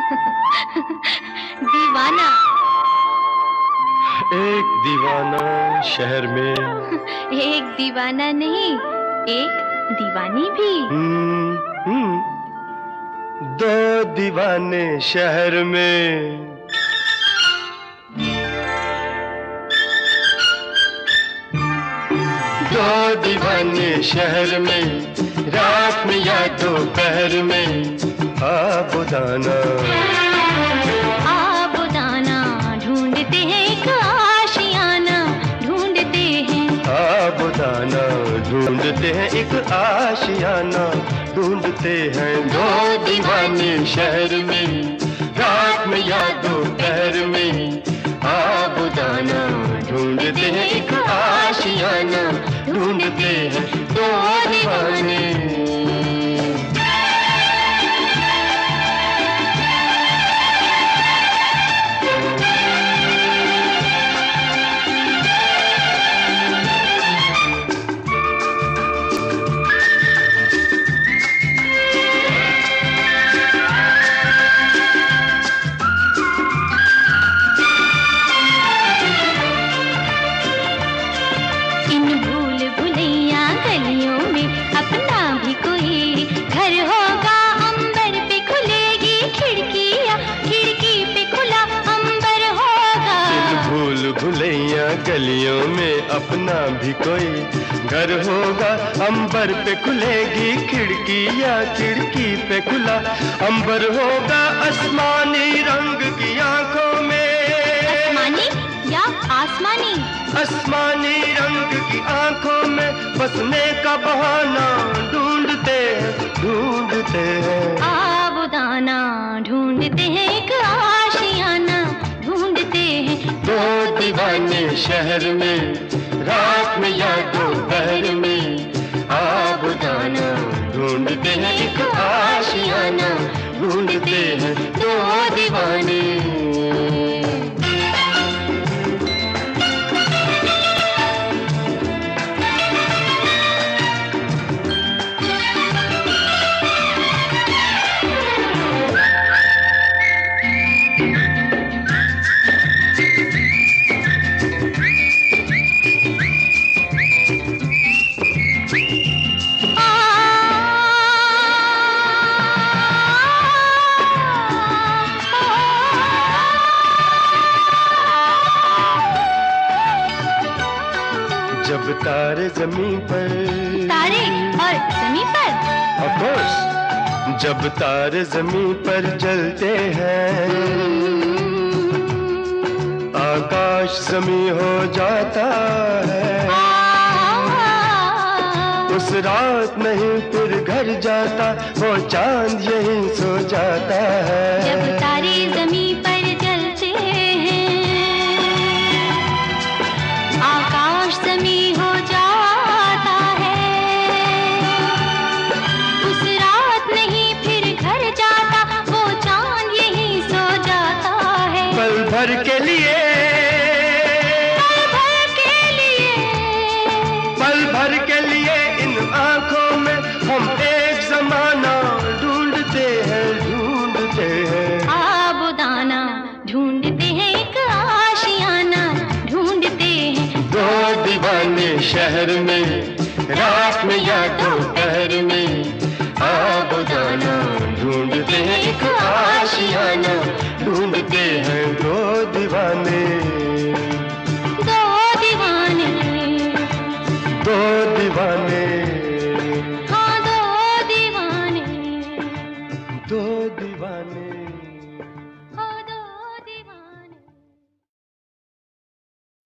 दीवाना। एक दीवाना शहर में। एक दीवाना नहीं, एक दीवानी भी। दो दीवाने शहर में। दो दीवाने शहर में, रात में या दोपहर में। आबुदाना आबुदाना ढूंढते हैं एक आशियाना, ढूंढते हैं। आबुदाना ढूंढते हैं एक आशियाना, ढूंढते हैं। दो दीवाने शहर में, रात में या दोपहर में। आबुदाना ढूंढते हैं एक आशियाना, ढूंढते हैं दो दीवाने। अपना भी कोई घर होगा, अंबर पे खुलेगी खिड़कियाँ, खिड़की पे खुला अंबर होगा। इन भूल भुलैया गलियों में अपना भी कोई घर होगा, अंबर पे खुलेगी खिड़कियाँ, खिड़की पे खुला अंबर होगा। आसमानी रंग की आंखों में। आसमानी या आसमानी? आसमानी रंग की आंखों में बसने का बहाना ढूंढते हैं, ढूंढते हैं। आबुदाना ढूंढते हैं एक आशियाना, ढूंढते हैं। दो दीवाने शहर में, रात में या दोपहर में। आबुदाना ढूंढते हैं एक आशियाना, ढूंढते हैं दो दीवाने। जब तारे जमीन पर, तारे और जमीन पर, ऑफ कोर्स, जब तारे जमीन पर जलते हैं, आकाश जमीन हो जाता है। उस रात नहीं फिर घर जाता, वो चांद यहीं सो जाता है। जब तारे जमीन पर जलते हैं, आकाश जमीन हो जाता है। उस रात नहीं फिर घर जाता, वो चांद यहीं सो जाता है। पल भर के लिए, पल भर के लिए, पल भर के लिए इन आंखों में हम एक जमाना ढूंढते हैं, ढूंढते हैं। आबुदाना ढूंढते हैं एक आशियाना, ढूंढते हैं। दो दीवाने शहर में, रात में या दोपहर में। आबुदाना ढूंढते हैं एक आशियाना, ढूंढते हैं दो दीवाने। दो दीवाने, दो दीवाने, हाँ दो दीवाने, दो दीवाने।